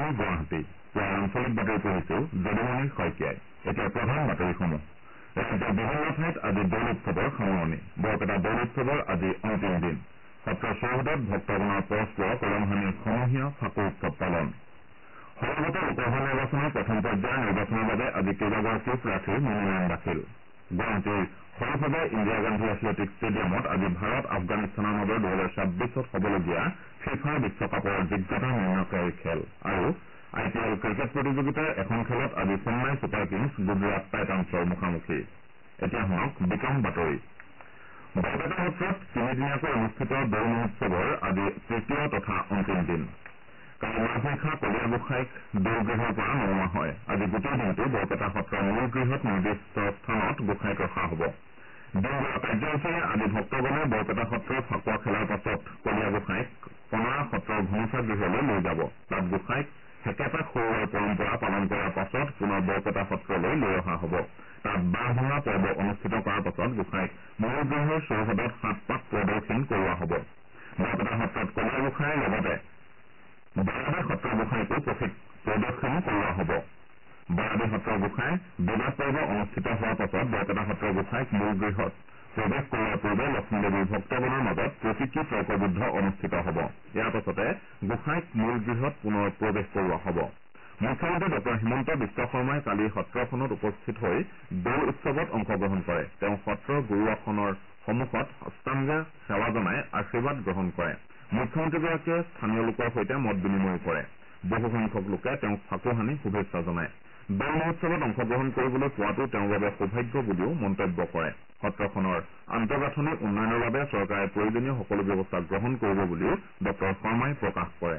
আকাশবাণী গুৱাহাটী পুৱাৰ আঞ্চলিক বাতৰি পঢ়িছো যদুমণি শইকীয়াই। এতিয়া প্ৰধান বাতৰিসমূহ। ৰাজ্যৰ বিভিন্ন ঠাইত আজি দৌল উৎসৱৰ সামৰণি। বৰপেটা দৌল উৎসৱৰ আজি অন্তিম দিন। সত্ৰ চৌহদত ভক্তগণৰ পৰস্পৰ কলমহানি সমূহীয়া ফাকু উৎসৱ পালন। সমাগত লোকসভা নিৰ্বাচনৰ প্ৰথম পৰ্যায়ৰ নিৰ্বাচনৰ বাবে আজি কেইবাগৰাকীও প্ৰাৰ্থীৰ মনোনয়ন দাখিল। গুৱাহাটীৰ সৰুসজাই ইন্দিৰা গান্ধী এথলেটিক ষ্টেডিয়ামত আজি ভাৰত আফগানিস্তানৰ মাজৰ 2026ত হবলগীয়া ফিফা বিশ্বকাপৰ যোগ্যতা নিৰ্ণয়কাৰী খেল। আৰু IPL ক্ৰিকেট প্ৰতিযোগিতাৰ এখন খেলত আজি চেন্নাই ছুপাৰ কিংছ গুজৰাট টাইটান্ছৰ মুখামুখি। এতিয়া শুনক বিতং বাতৰি। বৰপেটা সত্ৰত তিনিদিনীয়াকৈ অনুষ্ঠিত দৌল মহোৎসৱৰ আজি তৃতীয় তথা অন্তিম দিন। কালি মাজনিশা কলীয়া গোসাঁইক দৌলগৃহৰ পৰা নমোৱা হয়। আজি গোটেই দিনটো বৰপেটা সত্ৰৰ মূল গৃহত নিৰ্দিষ্ট স্থানত গোসাঁইক ৰখা হ'ব। দিনজোৰা কাৰ্যসূচীৰে আজি ভক্তগণে বৰপেটা সত্ৰৰ ফাকুৱা খেলাৰ পাছত কলীয়া গোসাঁইক কমৰা সত্ৰৰ ঘুনুচা গৃহলৈ লৈ যাব। তাত গোসাঁইক হেকেপা খুওৱাৰ পৰম্পৰা পালন কৰাৰ পাছত পুনৰ বৰপেটা সত্ৰলৈ লৈ অহা হ'ব। তাত বাঁহ ভঙা পৰ্ব অনুষ্ঠিত কৰাৰ পাছত গোসাঁইক মূল গৃহৰ চৌহদত 7 পাক প্ৰদক্ষিণ কৰোৱা হ'ব। বৰপেটা সত্ৰত কলীয়া গোসাঁইৰ লগতে বাৰাদে সত্ৰৰ গোসাঁইকো প্ৰদক্ষিণ কৰোৱা হ'ব। বাৰাদে সত্ৰৰ গোসাঁই বিবাহ পৰ্ব অনুষ্ঠিত হোৱাৰ পাছত বৰপেটা সত্ৰৰ গোসাঁইক মূল গৃহত প্ৰৱেশ কৰোৱাৰ পূৰ্বে লক্ষ্মীদেৱীৰ ভক্তগণৰ মাজত প্ৰতীকী তৰ্কযুদ্ধ অনুষ্ঠিত হ'ব। ইয়াৰ পাছতে গোসাঁইক মূল গৃহত পুনৰ প্ৰৱেশ কৰোৱা হ'ব। মুখ্যমন্ত্ৰী ডঃ হিমন্ত বিশ্ব শৰ্মাই কালি সত্ৰখনত উপস্থিত হৈ দৌল উৎসৱত অংশগ্ৰহণ কৰে। তেওঁ সত্ৰৰ গুৰু আসনৰ সন্মুখত অষ্টাংগ সেৱা জনাই আশীৰ্বাদ গ্ৰহণ কৰে। মুখ্যমন্ত্ৰীগৰাকীয়ে স্থানীয় লোকৰ সৈতে মত বিনিময় কৰে। বহুসংখ্যক লোকে তেওঁক ফাকু সানি শুভেচ্ছা জনায়। দৌল মহোৎসৱত অংশগ্ৰহণ কৰিবলৈ পোৱাটো তেওঁৰ বাবে সৌভাগ্য বুলিও মন্তব্য কৰে। সত্ৰখনৰ আন্তঃগাঁথনি উন্নয়নৰ বাবে চৰকাৰে প্ৰয়োজনীয় সকলো ব্যৱস্থা গ্ৰহণ কৰিব বুলিও ডঃ শৰ্মাই প্ৰকাশ কৰে।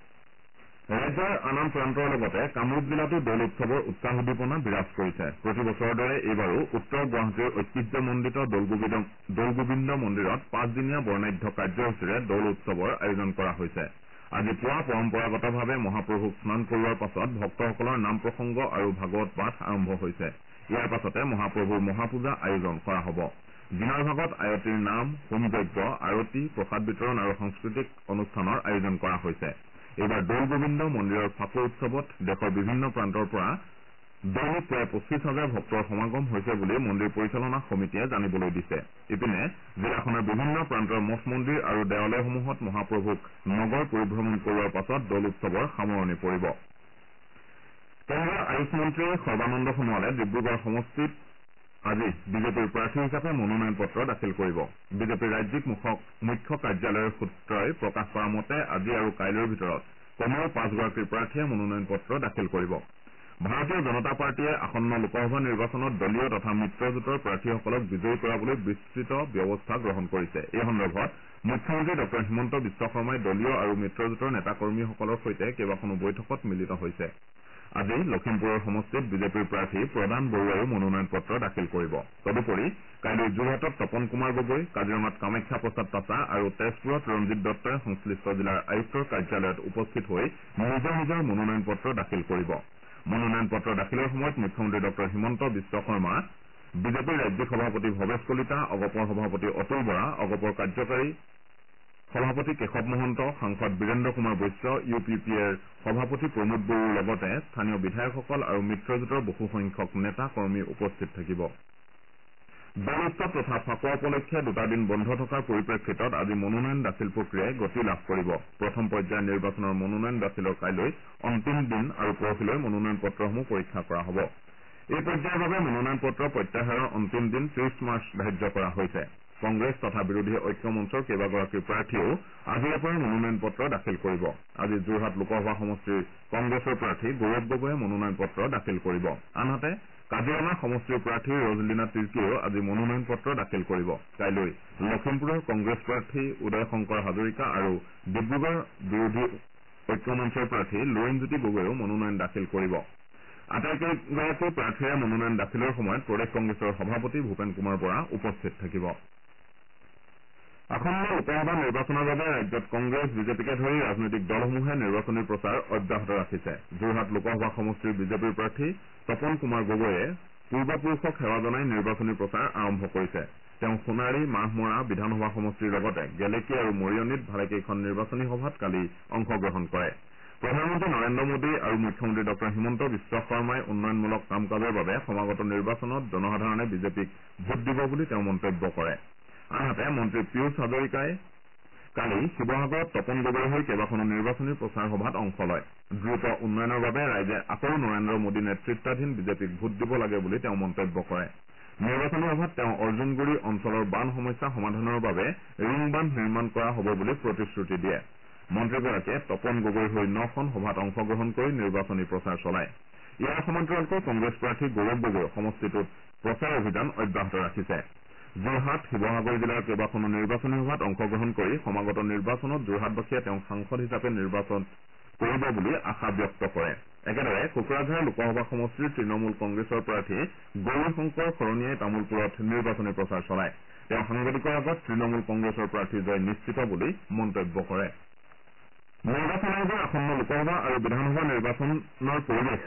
ৰাজ্যৰ আন আন প্ৰান্তৰ লগতে কামৰূপ জিলাতো দৌল উৎসৱৰ উৎসাহ উদ্দীপনা বিৰাজ কৰিছে। প্ৰতি বছৰৰ দৰে এইবাৰো উত্তৰ গুৱাহাটীৰ ঐতিহ্যমণ্ডিত দৌলগোবিন্দ মন্দিৰত 5 দিনীয়া বৰ্ণাঢ্য কাৰ্যসূচীৰে দৌল উৎসৱৰ আয়োজন কৰা হৈছে। আজি পুৱা পৰম্পৰাগতভাৱে মহাপ্ৰভুক স্নান কৰোৱাৰ পাছত ভক্তসকলৰ নাম প্ৰসংগ আৰু ভাগৱত পাঠ আৰম্ভ হৈছে। ইয়াৰ পাছতে মহাপ্ৰভুৰ মহাপূজা আয়োজন কৰা হ'ব। দিনৰ ভাগত আয়তীৰ নাম, হোমযজ্ঞ, আৰতি, প্ৰসাদ বিতৰণ আৰু সাংস্কৃতিক অনুষ্ঠানৰ আয়োজন কৰা হৈছে। এইবাৰ দৌলগোবিন্দ মন্দিৰৰ ফাকু উৎসৱত দেশৰ বিভিন্ন প্ৰান্তৰ পৰা দৈনিক প্ৰায় 25,000 ভক্তৰ সমাগম হৈছে বুলি মন্দিৰ পৰিচালনা সমিতিয়ে জানিবলৈ দিছে। ইপিনে জিলাখনৰ বিভিন্ন প্ৰান্তৰ মঠ মন্দিৰ আৰু দেৱালয়সমূহত মহাপ্ৰভুক নগৰ পৰিভ্ৰমণ কৰোৱাৰ পাছত দৌল উৎসৱৰ সামৰণি পৰিব। কেন্দ্ৰীয় আয়ুষ মন্ত্ৰী সৰ্বানন্দ সোণোৱালে ডিব্ৰুগড় সমষ্টিত আজি বিজেপিৰ প্ৰাৰ্থী হিচাপে মনোনয়ন পত্ৰ দাখিল কৰিব। বিজেপিৰ ৰাজ্যিক মুখ্য কাৰ্যালয়ৰ সূত্ৰই প্ৰকাশ কৰা মতে আজি আৰু কাইলৈৰ ভিতৰত কমেও 5 গৰাকী প্ৰাৰ্থীয়ে মনোনয়ন পত্ৰ দাখিল কৰিব। ভাৰতীয় জনতা পাৰ্টীয়ে আসন্ন লোকসভা নিৰ্বাচনত দলীয় তথা মিত্ৰজোঁটৰ প্ৰাৰ্থীসকলক বিজয়ী কৰাবলৈ বিস্তৃত ব্যৱস্থা গ্ৰহণ কৰিছে। এই সন্দৰ্ভত মুখ্যমন্ত্ৰী ডঃ হিমন্ত বিশ্ব শৰ্মাই দলীয় আৰু মিত্ৰজোঁটৰ নেতাকৰ্মীসকলৰ সৈতে কেইবাখনো বৈঠকত মিলিত হৈছে। আজি লখিমপুৰৰ সমষ্টিত বিজেপিৰ প্ৰাৰ্থী প্ৰদান বৰুৱাইও মনোনয়ন পত্ৰ দাখিল কৰিব। তদুপৰি কাইলৈ যোৰহাটত তপন কুমাৰ গগৈ, কাজিৰঙাত কামাখ্যা প্ৰসাদ তাছা আৰু তেজপুৰত ৰঞ্জিত দত্তই সংশ্লিষ্ট জিলাৰ আয়ুক্তৰ কাৰ্যালয়ত উপস্থিত হৈ নিজৰ নিজৰ মনোনয়ন পত্ৰ দাখিল কৰিব। মনোনয়ন পত্ৰ দাখিলৰ সময়ত মুখ্যমন্ত্ৰী ডঃ হিমন্ত বিশ্ব শৰ্মা, বিজেপিৰ ৰাজ্যিক সভাপতি ভৱেশ কলিতা, অগপৰ সভাপতি অতুল বৰা, অগপৰ কাৰ্যকাৰী সভাপতি কেশৱ মহন্ত, সাংসদ বীৰেন্দ্ৰ কুমাৰ বৈশ্য, UPPৰ সভাপতি প্ৰমোদ বড়োৰ লগতে স্থানীয় বিধায়কসকল আৰু মিত্ৰজোঁটৰ বহুসংখ্যক নেতা কৰ্মী উপস্থিত থাকিব। দৌল উৎসৱ তথা ফাকুৱা উপলক্ষে 2টা দিন বন্ধ থকাৰ পৰিপ্ৰেক্ষিতত আজি মনোনয়ন দাখিল প্ৰক্ৰিয়াই গতি লাভ কৰিব। প্ৰথম পৰ্যায়ৰ নিৰ্বাচনৰ মনোনয়ন দাখিলৰ কাইলৈ অন্তিম দিন আৰু পৰহিলৈ মনোনয়ন পত্ৰসমূহ পৰীক্ষা কৰা হ'ব। এই পৰ্যায়ৰ বাবে মনোনয়ন পত্ৰ প্ৰত্যাহাৰৰ অন্তিম দিন 30 মাৰ্চ ধাৰ্য কৰা হৈছে। কংগ্ৰেছ তথা বিৰোধী ঐক্য মঞ্চৰ কেইবাগৰাকী প্ৰাৰ্থীয়েও আজিৰে পৰা মনোনয়ন পত্ৰ দাখিল কৰিব। আজি যোৰহাট লোকসভা সমষ্টিৰ কংগ্ৰেছৰ প্ৰাৰ্থী গৌৰৱ গগৈয়ে মনোনয়ন পত্ৰ দাখিল কৰিব। আনহাতে কাজিৰঙা সমষ্টিৰ প্ৰাৰ্থী ৰজলীনা তিৰ্কীয়েও আজি মনোনয়ন পত্ৰ দাখিল কৰিব। কাইলৈ লখিমপুৰৰ কংগ্ৰেছ প্ৰাৰ্থী উদয় শংকৰ হাজৰিকা আৰু ডিব্ৰুগড় বিৰোধী ঐক্য মঞ্চৰ প্ৰাৰ্থী লুৰিণজ্যোতি গগৈয়েও মনোনয়ন দাখিল কৰিব। আটাইকেইগৰাকী প্ৰাৰ্থীৰে মনোনয়ন দাখিলৰ সময়ত প্ৰদেশ কংগ্ৰেছৰ সভাপতি ভূপেন কুমাৰ বৰা উপস্থিত থাকিব। আসন্ন লোকসভা নিৰ্বাচনৰ বাবে ৰাজ্যত কংগ্ৰেছ, বিজেপিকে ধৰি ৰাজনৈতিক দলসমূহে নিৰ্বাচনী প্ৰচাৰ অব্যাহত ৰাখিছে। যোৰহাট লোকসভা সমষ্টিৰ বিজেপিৰ প্ৰাৰ্থী তপন কুমাৰ গগৈয়ে পূৰ্বপুৰুষক সেৱা জনাই নিৰ্বাচনী প্ৰচাৰ আৰম্ভ কৰিছে। তেওঁ সোণাৰী, মাহমৰা বিধানসভা সমষ্টিৰ লগতে গেলেকী আৰু মৰিয়নীত ভালেকেইখন নিৰ্বাচনী সভাত কালি অংশগ্ৰহণ কৰে। প্ৰধানমন্ত্ৰী নৰেন্দ্ৰ মোদী আৰু মুখ্যমন্ত্ৰী ডঃ হিমন্ত বিশ্ব শৰ্মাই উন্নয়নমূলক কাম কাজৰ বাবে সমাগত নিৰ্বাচনত জনসাধাৰণে বিজেপিক ভোট দিব বুলি তেওঁ মন্তব্য কৰে। আনহাতে মন্ত্ৰী পীয়ুষ হাজৰিকাই কালি শিৱসাগৰত তপন গগৈৰ হৈ কেইবাখনো নিৰ্বাচনী প্ৰচাৰ সভাত অংশ লয়। দ্ৰুত উন্নয়নৰ বাবে ৰাইজে আকৌ নৰেন্দ্ৰ মোদী নেতৃত্বাধীন বিজেপিক ভোট দিব লাগে বুলি তেওঁ মন্তব্য কৰে। নিৰ্বাচনী সভাত তেওঁ অৰ্জুনগুৰি অঞ্চলৰ বান সমস্যা সমাধানৰ বাবে ৰিং বান্ধ নিৰ্মাণ কৰা হ'ব বুলি প্ৰতিশ্ৰুতি দিয়ে। মন্ত্ৰীগৰাকীয়ে তপন গগৈৰ হৈ 9খন সভাত অংশগ্ৰহণ কৰি নিৰ্বাচনী প্ৰচাৰ চলায়। ইয়াৰ সমান্তৰালকৈ কংগ্ৰেছ প্ৰাৰ্থী গৌৰৱ গগৈ সমষ্টিটোত প্ৰচাৰ অভিযান অব্যাহত ৰাখিছে। যোৰহাট শিৱসাগৰ জিলাৰ কেইবাখনো নিৰ্বাচনী সভাত অংশগ্ৰহণ কৰি সমাগত নিৰ্বাচনত যোৰহাটবাসীয়ে তেওঁক সাংসদ হিচাপে নিৰ্বাচন কৰিব বুলি আশা ব্যক্ত কৰে। একেদৰে কোকৰাঝাৰ লোকসভা সমষ্টিৰ তৃণমূল কংগ্ৰেছৰ প্ৰাৰ্থী গৌৰী শংকৰ শৰণীয়াই তামুলপুৰত নিৰ্বাচনী প্ৰচাৰ চলায়। তেওঁ সাংবাদিকৰ আগত তৃণমূল কংগ্ৰেছৰ প্ৰাৰ্থী জয় নিশ্চিত বুলি মন্তব্য কৰে। নিৰ্বাচন আয়োগে আসন্ন লোকসভা আৰু বিধানসভা নিৰ্বাচনৰ পৰিৱেশ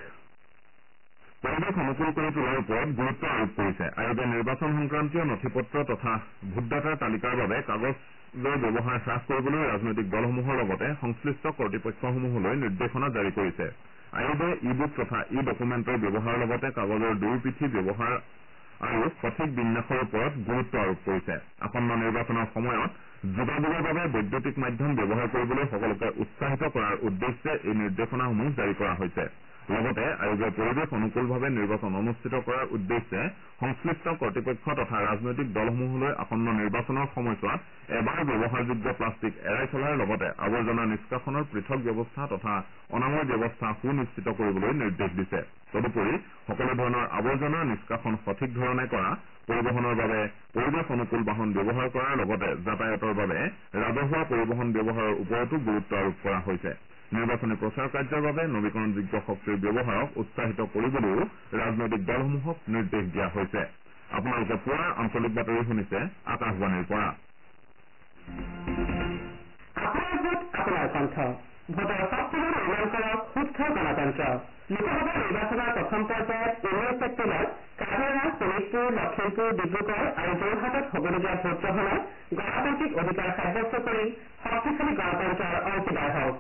অনুকূল কৰি তোলাৰ ওপৰত গুৰুত্ব আৰোপ কৰিছে। আয়োগে নিৰ্বাচন সংক্ৰান্তীয় নথিপত্ৰ তথা ভোটদাতাৰ তালিকাৰ বাবে কাগজৰ ব্যৱহাৰ হ্ৰাস কৰিবলৈ ৰাজনৈতিক দলসমূহৰ লগতে সংশ্লিষ্ট কৰ্তৃপক্ষসমূহলৈ নিৰ্দেশনা জাৰি কৰিছে। আয়োগে ই বুক তথা ই ডকুমেণ্টৰ ব্যৱহাৰৰ লগতে কাগজৰ দুয়োপিঠি ব্যৱহাৰ আৰু সঠিক বিন্যাসৰ ওপৰত গুৰুত্ব আৰোপ কৰিছে। আসন্ন নিৰ্বাচনৰ সময়ত যোগাযোগৰ বাবে বৈদ্যুতিক মাধ্যম ব্যৱহাৰ কৰিবলৈ সকলোকে উৎসাহিত কৰাৰ উদ্দেশ্যে এই নিৰ্দেশনাসমূহ জাৰি কৰা হৈছে। লগতে আয়োগে পৰিৱেশ অনুকূলভাৱে নিৰ্বাচন অনুষ্ঠিত কৰাৰ উদ্দেশ্যে সংশ্লিষ্ট কৰ্তৃপক্ষ তথা ৰাজনৈতিক দলসমূহলৈ আসন্ন নিৰ্বাচনৰ সময়ছোৱাত এবাৰ ব্যৱহাৰযোগ্য প্লাষ্টিক এৰাই চলাৰ লগতে আৱৰ্জনা নিষ্কাশনৰ পৃথক ব্যৱস্থা তথা অনাময় ব্যৱস্থা সুনিশ্চিত কৰিবলৈ নিৰ্দেশ দিছে। তদুপৰি সকলো ধৰণৰ আৱৰ্জনা নিষ্কাশন সঠিক ধৰণে কৰা, পৰিবহণৰ বাবে পৰিৱেশ অনুকূল বাহন ব্যৱহাৰ কৰাৰ লগতে যাতায়াতৰ বাবে ৰাজহুৱা পৰিবহণ ব্যৱহাৰৰ ওপৰতো গুৰুত্ব আৰোপ কৰা হৈছে। নিৰ্বাচনী প্ৰচাৰ কাৰ্যৰ বাবে নৱীকৰণযোগ্য শক্তিৰ ব্যৱহাৰক উৎসাহিত কৰিবলৈও ৰাজনৈতিক দলসমূহক নিৰ্দেশ দিয়া হৈছে। আপোনালোকে পুৱাৰ আঞ্চলিক বাতৰি শুনিছে আকাশবাণীৰ পৰা। আপোনাৰ কণ্ঠ ভোটৰ শক্তিৰে নিৰ্মাণ কৰক সুস্থ গণতন্ত্ৰ। লোকসভা নিৰ্বাচনৰ প্ৰথম পৰ্যায়ত 19 এপ্ৰিলত কাজিৰঙা, শোণিতপুৰ, লখিমপুৰ, ডিব্ৰুগড় আৰু যোৰহাটত হ'বলগীয়া ভোটগ্ৰহণত গণতান্ত্ৰিক অধিকাৰ সাব্যস্ত কৰি শক্তিশালী গণতন্ত্ৰৰ অংশীদাৰ হওক।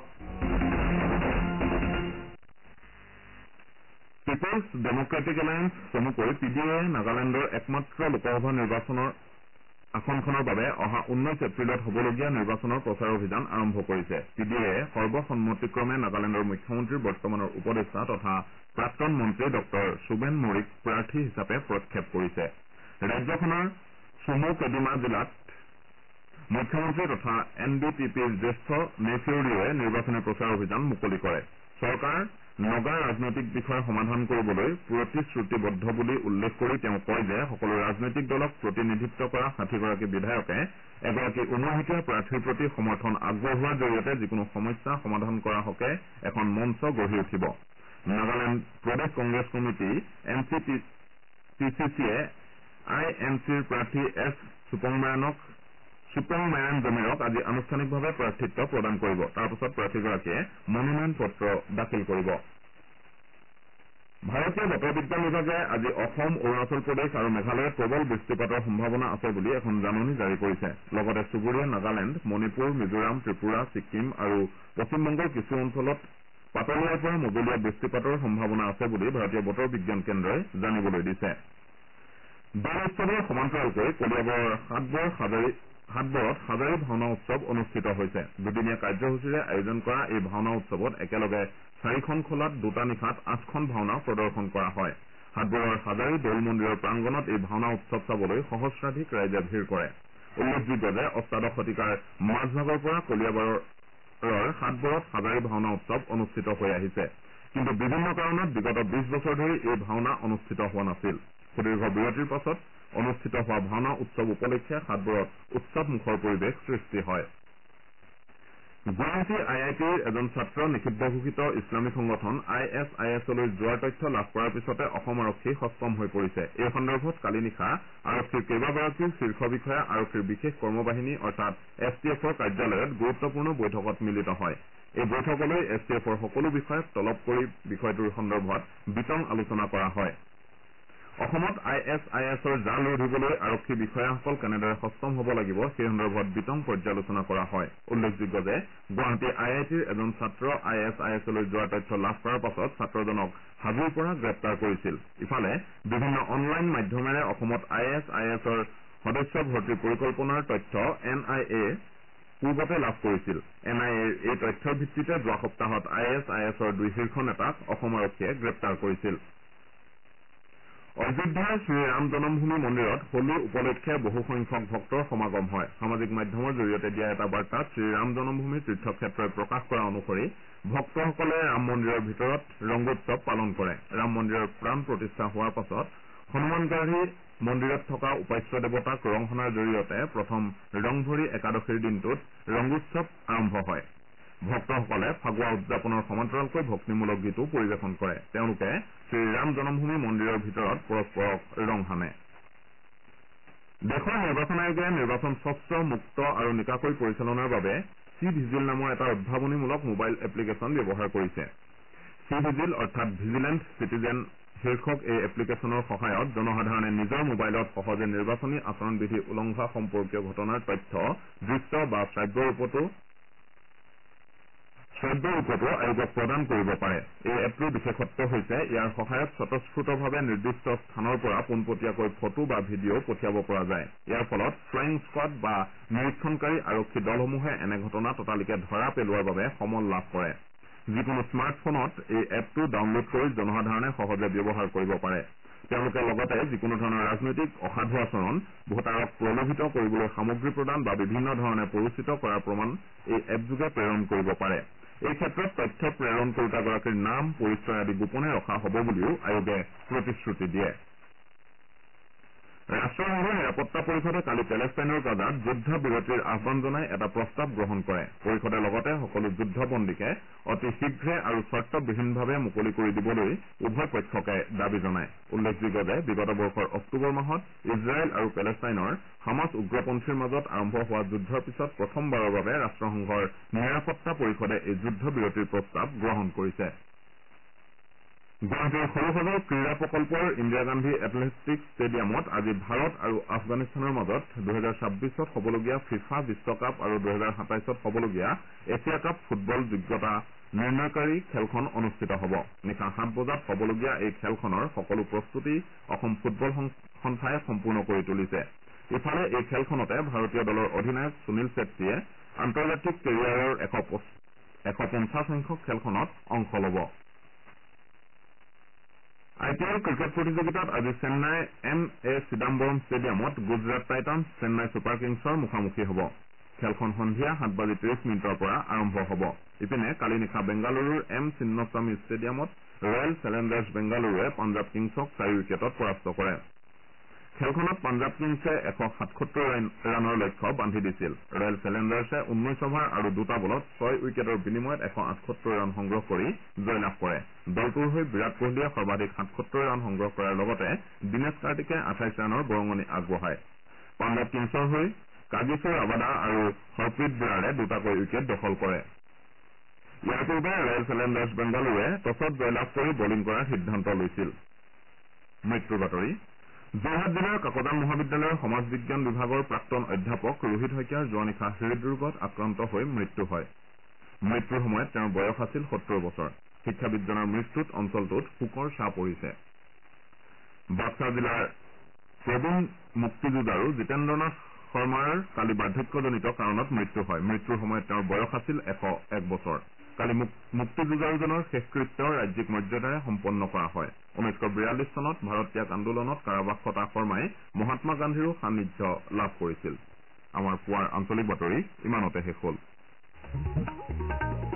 পিপলছ ডেমক্ৰেটিক এলায়েন্স চমুকৈ PDA নাগালেণ্ডৰ একমাত্ৰ লোকসভা নিৰ্বাচনৰ আসনখনৰ বাবে অহা 19 এপ্ৰিলত হ'বলগীয়া নিৰ্বাচনৰ প্ৰচাৰ অভিযান আৰম্ভ কৰিছে। PDA সৰ্বসন্মতিক্ৰমে নাগালেণ্ডৰ মুখ্যমন্ত্ৰীৰ বৰ্তমানৰ উপদেষ্টা তথা প্ৰাক্তন মন্ত্ৰী ডঃ সুবেন মৰিক প্ৰাৰ্থী হিচাপে প্ৰক্ষেপ কৰিছে। ৰাজ্যখনৰ চুমু কেডিমা জিলাত মুখ্যমন্ত্ৰী তথা NDPPৰ জ্যেষ্ঠ নেফিউ ৰিঅ'য়ে নিৰ্বাচনী প্ৰচাৰ অভিযান মুকলি কৰে। চৰকাৰ নগা ৰাজনৈতিক বিষয় সমাধান কৰিবলৈ প্ৰতিশ্ৰুতিবদ্ধ বুলি উল্লেখ কৰি তেওঁ কয় যে সকলো ৰাজনৈতিক দলক প্ৰতিনিধিত্ব কৰা 60গৰাকী বিধায়কে এগৰাকী উমৈহতীয়া প্ৰাৰ্থীৰ প্ৰতি সমৰ্থন আগবঢ়োৱাৰ জৰিয়তে যিকোনো সমস্যা সমাধান কৰাৰ হকে এখন মঞ্চ গঢ়ি উঠিব। নাগালেণ্ড প্ৰদেশ কংগ্ৰেছ কমিটি NCPCCয়ে INCৰ প্ৰাৰ্থী S চুপংমায়ান জমিৰক আজি আনুষ্ঠানিকভাৱে প্ৰাৰ্থিত্ব প্ৰদান কৰিব। তাৰ পিছত প্ৰাৰ্থীগৰাকীয়ে মনোনয়ন পত্ৰ দাখিল কৰিব। ভাৰতীয় বতৰ বিজ্ঞান বিভাগে আজি অসম, অৰুণাচল প্ৰদেশ আৰু মেঘালয়ত প্ৰবল বৃষ্টিপাতৰ সম্ভাৱনা আছে বুলি এখন জাননী জাৰি কৰিছে। লগতে চুবুৰীয়া নাগালেণ্ড, মণিপুৰ, মিজোৰাম, ত্ৰিপুৰা, ছিক্কিম আৰু পশ্চিমবংগৰ কিছু অঞ্চলত পাতলীয়াৰ পৰা মজলীয়া বৃষ্টিপাতৰ সম্ভাৱনা আছে বুলি ভাৰতীয় বতৰ বিজ্ঞান কেন্দ্ৰই জানিবলৈ দিছে। দৌল উৎসৱৰ সমান্তৰালকৈ কলিয়াবৰৰ হাটবৰত হাজাৰী ভাওনা উৎসৱ অনুষ্ঠিত হৈছে। দুদিনীয়া কাৰ্যসূচীৰে আয়োজন কৰা এই ভাওনা উৎসৱত একেলগে 4খন খোলাত 2টা নিশাত 8খন ভাওনা প্ৰদৰ্শন কৰা হয়। হাটবৰৰ হাজাৰী দৌল মন্দিৰৰ প্ৰাংগণত এই ভাওনা উৎসৱ চাবলৈ সহস্ৰাধিক ৰাইজে ভিৰ কৰে। উল্লেখযোগ্য যে অষ্টাদশ শতিকাৰ মাজভাগৰ পৰা কলিয়াবৰৰ হাটবৰত হাজাৰী ভাওনা উৎসৱ অনুষ্ঠিত হৈ আহিছে। কিন্তু বিভিন্ন কাৰণত বিগত 20 বছৰ ধৰি এই ভাওনা অনুষ্ঠিত হোৱা নাছিল। সুদীৰ্ঘ বিৰতিৰ পাছত অনুষ্ঠিত হোৱা ভাওনা উৎসৱ উপলক্ষে হাটবৰত উৎসৱমুখৰ পৰিৱেশ সৃষ্টি হয়। গুৱাহাটী IITৰ এজন ছাত্ৰ নিষিদ্ধ ঘোষিত ইছলামিক সংগঠন ISISলৈ যোৱাৰ তথ্য লাভ কৰাৰ পিছতে অসম আৰক্ষী সষ্টম হৈ পৰিছে। এই সন্দৰ্ভত কালি নিশা আৰক্ষীৰ কেইবাগৰাকীও শীৰ্ষ বিষয়া আৰক্ষীৰ বিশেষ কৰ্মবাহিনী অৰ্থাৎ STFৰ কাৰ্যালয়ত গুৰুত্বপূৰ্ণ বৈঠকত মিলিত হয়। এই বৈঠকলৈ STFৰ সকলো বিষয়াক তলব কৰি বিষয়টোৰ সন্দৰ্ভত বিতং আলোচনা কৰা হয়। অসমত ISISৰ জাল ৰোধিবলৈ আৰক্ষী বিষয়াসকল কেনেদৰে সষ্টম হ'ব লাগিব সেই সন্দৰ্ভত বিতং পৰ্যালোচনা কৰা হয়। উল্লেখযোগ্য যে গুৱাহাটী IITৰ এজন ছাত্ৰ ISISলৈ যোৱাৰ তথ্য লাভ কৰাৰ পাছত ছাত্ৰজনক হাজোৰ পৰা গ্ৰেপ্তাৰ কৰিছিল। ইফালে বিভিন্ন অনলাইন মাধ্যমেৰে অসমত ISISৰ সদস্য ভৰ্তিৰ পৰিকল্পনাৰ তথ্য NIA পূৰ্বতে লাভ কৰিছিল। NIAৰ এই তথ্যৰ ভিত্তিতে যোৱা সপ্তাহত ISISৰ 2 শীৰ্ষ নেতাক অসম আৰক্ষীয়ে গ্ৰেপ্তাৰ কৰিছিল। অযোধ্যাৰ শ্ৰীৰাম জন্মভূমি মন্দিৰত হোলী উপলক্ষে বহুসংখ্যক ভক্তৰ সমাগম হয়। সামাজিক মাধ্যমৰ জৰিয়তে দিয়া এটা বাৰ্তাত শ্ৰীৰাম জন্মভূমি তীৰ্থক্ষেত্ৰই প্ৰকাশ কৰা অনুসৰি ভক্তসকলে ৰাম মন্দিৰৰ ভিতৰত ৰংগোৎসৱ পালন কৰে। ৰাম মন্দিৰৰ প্ৰাণ প্ৰতিষ্ঠা হোৱাৰ পাছত হনুমানগাড়ী মন্দিৰত থকা উপাস্য দেৱতাক ৰং সনাৰ জৰিয়তে প্ৰথম ৰংভৰি একাদশীৰ দিনটোত ৰংগোৎসৱ আৰম্ভ হয়। ভক্তসকলে ফাকুৱা উদযাপনৰ সমান্তৰালকৈ ভক্তিমূলক গীতো পৰিৱেশন কৰে। তেওঁলোকে শ্ৰীৰাম জন্মভূমি মন্দিৰৰ ভিতৰত পৰস্পৰক ৰং সানে। দেশৰ নিৰ্বাচন আয়োগে নিৰ্বাচন স্বচ্ছ মুক্ত আৰু নিকাকৈ পৰিচালনাৰ বাবে চি-ভিজিল নামৰ এটা উদ্ভাৱনীমূলক মোবাইল এপ্লিকেশ্যন ব্যৱহাৰ কৰিছে। চি-ভিজিল অৰ্থাৎ ভিজিলেণ্ট চিটিজেন শীৰ্ষক এই এপ্লিকেশ্যনৰ সহায়ত জনসাধাৰণে নিজৰ মোবাইলত সহজে নিৰ্বাচনী আচৰণবিধি উলংঘা সম্পৰ্কীয় ঘটনাৰ তথ্য দৃশ্য বা শ্ৰাব্য ৰূপতো আয়োগক প্ৰদান কৰিব পাৰে। এই এপটোৰ বিশেষত্ব হৈছে ইয়াৰ সহায়ত স্বতঃস্ফূৰ্তভাৱে নিৰ্দিষ্ট স্থানৰ পৰা পোনপটীয়াকৈ ফটো বা ভিডিঅ' পঠিয়াব পৰা যায়। ইয়াৰ ফলত ফ্লাইং স্কোৱাড বা নিৰীক্ষণকাৰী আৰক্ষী দলসমূহে এনে ঘটনা ততালিকে ধৰা পেলোৱাৰ বাবে সমল লাভ কৰে। যিকোনো স্মাৰ্টফোনত এই এপটো ডাউনলোড কৰি জনসাধাৰণে সহজে ব্যৱহাৰ কৰিব পাৰে। তেওঁলোকে লগতে যিকোনো ধৰণৰ ৰাজনৈতিক অসাধু আচৰণ, ভোটাৰক প্ৰলোভিত কৰিবলৈ সামগ্ৰী প্ৰদান বা বিভিন্ন ধৰণে প্ৰৰোচিত কৰাৰ প্ৰমাণ এই এপযোগে প্ৰেৰণ কৰিব পাৰে। এই ক্ষেত্ৰত তথ্য প্ৰেৰণ কৰোতাগৰাকীৰ নাম, পৰিচয় আদি গোপনে ৰখা হ'ব বুলিও আয়োগে প্ৰতিশ্ৰুতি দিয়ে। ৰাষ্ট্ৰসংঘৰ নিৰাপত্তা পৰিষদে কালি পেলেষ্টাইনৰ গাজাত যুদ্ধ বিৰতিৰ আহ্বান জনাই এটা প্ৰস্তাৱ গ্ৰহণ কৰে। পৰিষদে লগতে সকলো যুদ্ধবন্দীকে অতি শীঘ্ৰে আৰু চৰ্তবিহীনভাৱে মুকলি কৰি দিবলৈ উভয় পক্ষকে দাবী জনায়। উল্লেখযোগ্য যে বিগত বৰ্ষৰ অক্টোবৰ মাহত ইজৰাইল আৰু পেলেষ্টাইনৰ হামাছ উগ্ৰপন্থীৰ মাজত আৰম্ভ হোৱা যুদ্ধৰ পিছত প্ৰথমবাৰৰ বাবে ৰাষ্ট্ৰসংঘৰ নিৰাপত্তা পৰিষদে এই যুদ্ধ বিৰতিৰ প্ৰস্তাৱ গ্ৰহণ কৰিছে। গুৱাহাটীৰ সৰুসজাই ক্ৰীড়া প্ৰকল্পৰ ইন্দিৰা গান্ধী এথলেটিকছ ষ্টেডিয়ামত আজি ভাৰত আৰু আফগানিস্তানৰ মাজত 2026ত হ'বলগীয়া ফিফা বিশ্বকাপ আৰু 2027ত হ'বলগীয়া এছিয়া কাপ ফুটবল যোগ্যতা নিৰ্ণয়কাৰী খেলখন অনুষ্ঠিত হ'ব। নিশা 7 বজাত হ'বলগীয়া এই খেলখনৰ সকলো প্ৰস্তুতি অসম ফুটবল সন্থাই সম্পূৰ্ণ কৰি তুলিছে। ইফালে এই খেলখনতে ভাৰতীয় দলৰ অধিনায়ক সুনীল ছেত্ৰীয়ে আন্তৰ্জাতিক কেৰিয়াৰৰ 150 সংখ্যক খেলখনত অংশ ল'ব। IPL ক্ৰিকেট প্ৰতিযোগিতাত আজি চেন্নাই M.A. চিদাম্বৰম ষ্টেডিয়ামত গুজৰাট টাইটান্ছ চেন্নাই ছুপাৰ কিংছৰ মুখামুখি হ'ব। খেলখন সন্ধিয়া 7:30 পৰা আৰম্ভ হ'ব। ইপিনে কালি নিশা বেংগালুৰুৰ M. চিন্নস্বামী ষ্টেডিয়ামত ৰয়েল চেলেঞ্জাৰ্ছ বেংগালুৰুৱে পাঞ্জাৱ কিংছক 4 উইকেটত পৰাস্ত কৰে। খেলখনত পাঞ্জাৱ কিংছে 177 ৰানৰ লক্ষ্য বান্ধি দিছিল। ৰয়েল চেলেঞ্জাৰ্ছে 19 অভাৰ আৰু 2টা বলত 6 উইকেটৰ বিনিময়ত 178 ৰান সংগ্ৰহ কৰি জয়লাভ কৰে। দলটোৰ হৈ বিৰাট কোহলীয়ে সৰ্বাধিক 77 ৰান সংগ্ৰহ কৰাৰ লগতে দিনেশ কাৰ্তিকে 28 ৰানৰ বৰঙণি আগবঢ়ায়। পাঞ্জাৱ কিংছৰ হৈ কাগিছো ৰাবাডা আৰু হৰপ্ৰীত ব্ৰাৰে 2টাকৈ উইকেট দখল কৰে। ইয়াৰ পূৰ্বে ৰয়েল চেলেঞ্জাৰ্ছ বেংগালুৰুৱে টছত জয়লাভ কৰি বলিং কৰাৰ সিদ্ধান্ত লৈছিল। মৃত্যুৰ বাতৰি যোৰহাট জিলাৰ কাকজান মহাবিদ্যালয়ৰ সমাজ বিজ্ঞান বিভাগৰ প্ৰাক্তন অধ্যাপক ৰোহিত শইকীয়াৰ যোৱা নিশা হৃদৰোগত আক্ৰান্ত হৈ মৃত্যু হয়। মৃত্যুৰ সময়ত তেওঁৰ বয়স আছিল 70 বছৰ। শিক্ষাবিদজনৰ মৃত্যুত অঞ্চলটোত শোকৰ ছাঁ পৰিছে। বাক্সা জিলাৰ প্ৰবীণ মুক্তিযুঁজাৰু জিতেন্দ্ৰনাথ শৰ্মাৰ কালি বাৰ্ধক্যজনিত কাৰণত মৃত্যু হয়। মৃত্যুৰ সময়ত তেওঁৰ বয়স আছিল 101 বছৰ। কালি মুক্তিযুঁজাৰুজনৰ শেষকৃত্য ৰাজ্যিক মৰ্যাদাৰে সম্পন্ন কৰা হয়। 1942 চনত ভাৰত ত্যাগ আন্দোলনত কাৰাবাস খটা শৰ্মাই মহাত্মা গান্ধীৰো সান্নিধ্য লাভ কৰিছিল। আমাৰ পুৱাৰ আঞ্চলিক বাতৰি ইমানতে শেষ হ'ল।